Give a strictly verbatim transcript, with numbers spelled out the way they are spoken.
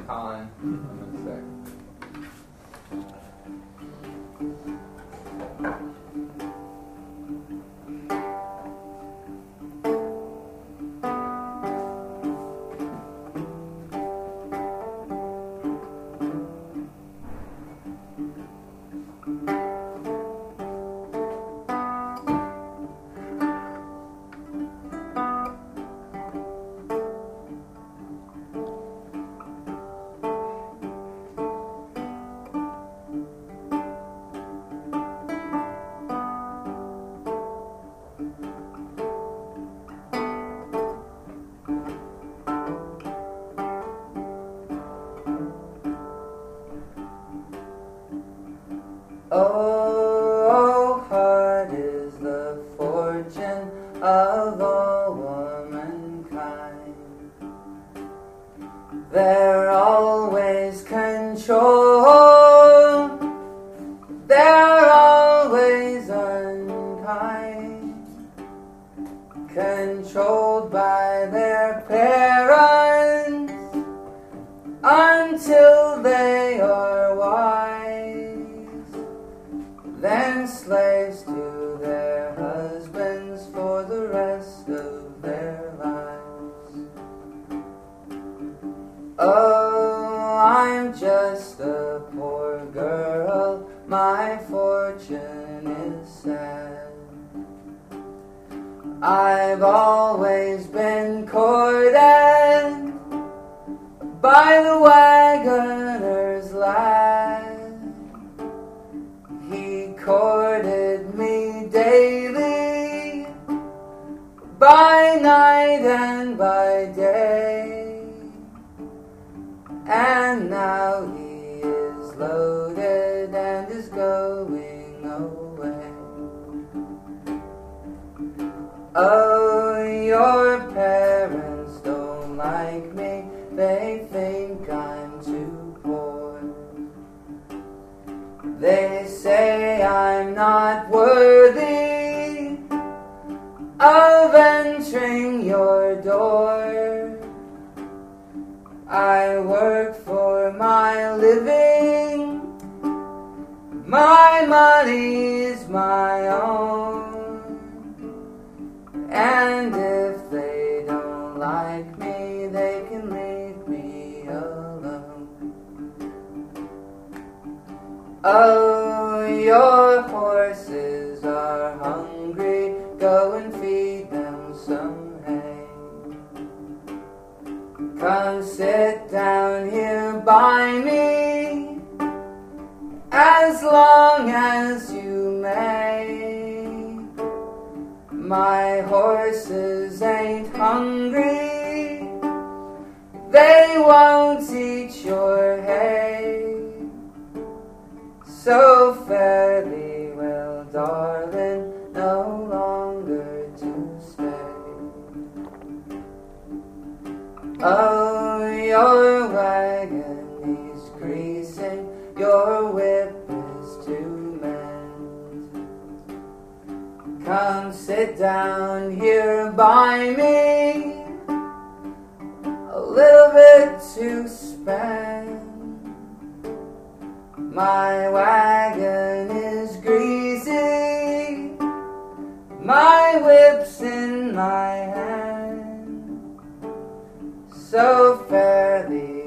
con. I'm gonna say. Oh, hard is the fortune of all womankind. They're always controlled, they're always unkind, controlled by their parents until they are wise, then slaves to their husbands for the rest of their lives. Oh, I'm just a poor girl, my fortune is sad. I've always been courted by the wagoner's lad. He courted me daily, by night and by day, and now he is loaded and is going away. Oh, your parents don't like me, they think I'm too poor. They say I'm not worthy of entering your door. I work for my living, my money's my own, and if they don't like me, they can leave me alone. Oh, your horses are hungry, go and feed them some hay. Come sit down here by me, as long as you may. My horses ain't hungry, they won't eat your hay. So fare thee well, darling, no longer to stay. Oh, your wagon needs greasing, your whip is to mend. Come sit down here by me, a little bit to spend. My wagon is greasy, my whip's in my hand, so fare thee